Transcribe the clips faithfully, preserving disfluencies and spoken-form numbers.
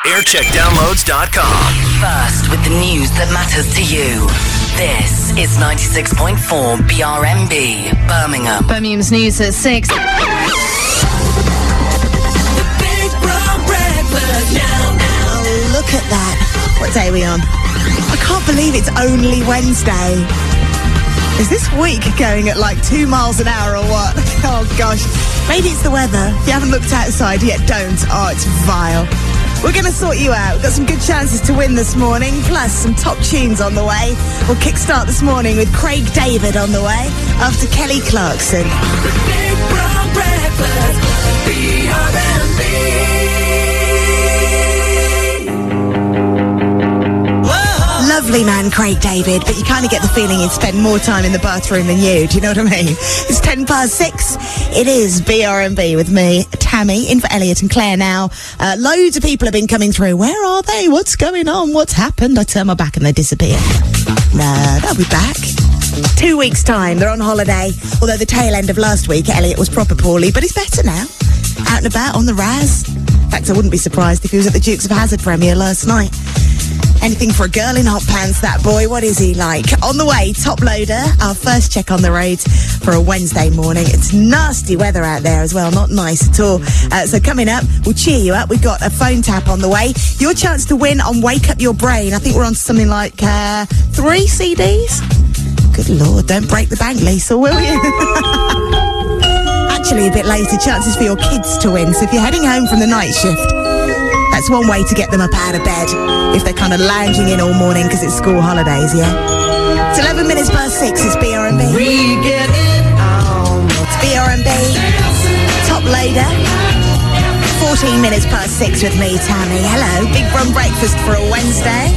aircheck downloads dot com. First with the news that matters to you. This is ninety-six point four B R M B, Birmingham. Birmingham's news at six. The Big Brown Breakfast now, now. Oh, look at that. What day are we on? I can't believe it's only Wednesday. Is this week going at like two miles an hour or what? Oh, gosh. Maybe it's the weather. If you haven't looked outside yet, don't. Oh, it's vile. We're going to sort you out. We've got some good chances to win this morning, plus some top tunes on the way. We'll kickstart this morning with Craig David on the way after Kelly Clarkson. The Big Brown Breakfast, B R M B. Lovely man, Craig David, but you kind of get the feeling he'd spend more time in the bathroom than you. Do you know what I mean? It's ten past six. It is B R M B with me, Tammy, in for Elliot and Claire now. Uh, loads of people have been coming through. Where are they? What's going on? What's happened? I turn my back and they disappear. No, they'll be back. Two weeks' time. They're on holiday. Although the tail end of last week, Elliot was proper poorly, but he's better now. Out and about on the Raz. In fact, I wouldn't be surprised if he was at the Dukes of Hazzard premiere last night. Anything for a girl in hot pants, that boy. What is he like? On the way, Top Loader, our first check on the roads for a Wednesday morning. It's nasty weather out there as well, not nice at all. Uh, so coming up, we'll cheer you up. We've got a phone tap on the way. Your chance to win on Wake Up Your Brain. I think we're on something like uh, three C Ds. Good Lord, don't break the bank, Lisa, will you? Actually, a bit later, chances for your kids to win. So if you're heading home from the night shift, that's one way to get them up out of bed if they're kind of lounging in all morning because it's school holidays, yeah? It's eleven minutes past six, it's B R M B. We get it on. It's B R M B. Top Loader. fourteen minutes past six with me, Tammy. Hello. Big Brown Breakfast for a Wednesday.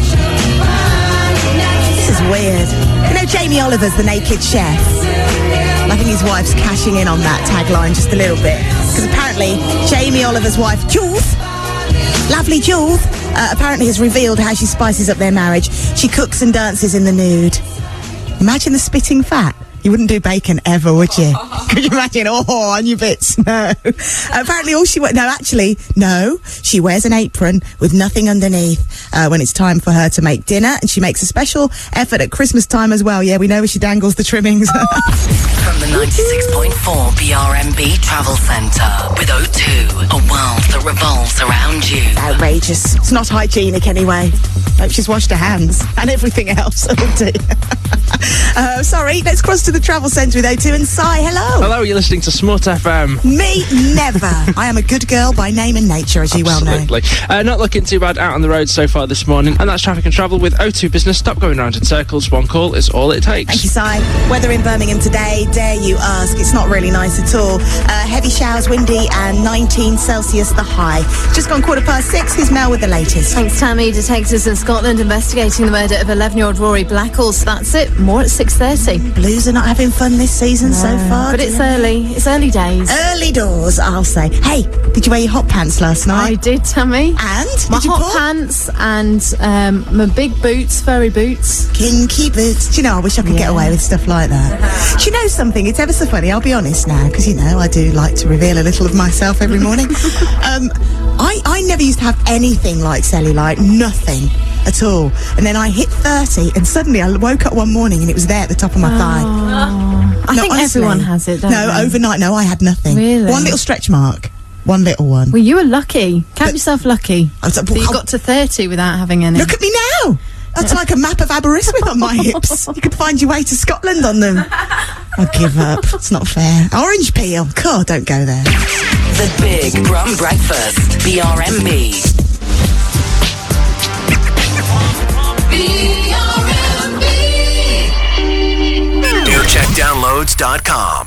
This is weird. You know Jamie Oliver's The Naked Chef? I think his wife's cashing in on that tagline just a little bit. Because apparently Jamie Oliver's wife, Jules, lovely Jules, uh, apparently has revealed how she spices up their marriage. She cooks and dances in the nude. Imagine the spitting fat. You wouldn't do bacon ever, would you? Could you imagine? Oh, on your bits. No. Apparently all she... No, actually, no. She wears an apron with nothing underneath uh, when it's time for her to make dinner. And she makes a special effort at Christmas time as well. Yeah, we know where she dangles the trimmings. From the ninety-six point four B R M B Travel Centre with O two, a world that revolves around you. Outrageous. It's not hygienic anyway. Hope she's washed her hands and everything else. uh, sorry, let's cross to the Travel Centre with O two and Si. Hello. Hello, you're listening to Smart F M. Me, never. I am a good girl by name and nature, as you well know. Absolutely. Uh, not looking too bad out on the road so far this morning, and that's Traffic and Travel with O two Business. Stop going round in circles. One call is all it takes. Thank you, Si. Weather in Birmingham today, dare you ask? It's not really nice at all. Uh, heavy showers, windy, and nineteen Celsius the high. Just gone quarter past six. Here's Mel with the latest. Thanks, Tammy. Detectives in Scotland investigating the murder of eleven-year-old Rory Blackall. That's it. More at six thirty. Blues are not having fun this season no, so far. But it's early. It's early days. Early doors, I'll say. Hey, did you wear your hot pants last night? I did, Tammy. And? My did you hot pull? pants and um, my big boots, furry boots. Kinky boots. Do you know, I wish I could yeah. get away with stuff like that. Do you know something? It's ever so funny. I'll be honest now, because, you know, I do like to reveal a little of myself every morning. um, I, I never used to have anything like cellulite. Nothing at all. And then I hit thirty and suddenly I woke up one morning and it was there at the top of my oh. thigh. I no, think honestly, everyone has it, don't No, they? overnight, no, I had nothing. Really? One little stretch mark. One little one. Well, you were lucky. Count but, yourself lucky. I was like, well, that you got to thirty without having any. Look at me now. That's like a map of Aberystwyth on my hips. You could find your way to Scotland on them. I give up. It's not fair. Orange peel. God, don't go there. The Big Brown Breakfast. B R M B. B R M B. aircheck downloads dot com.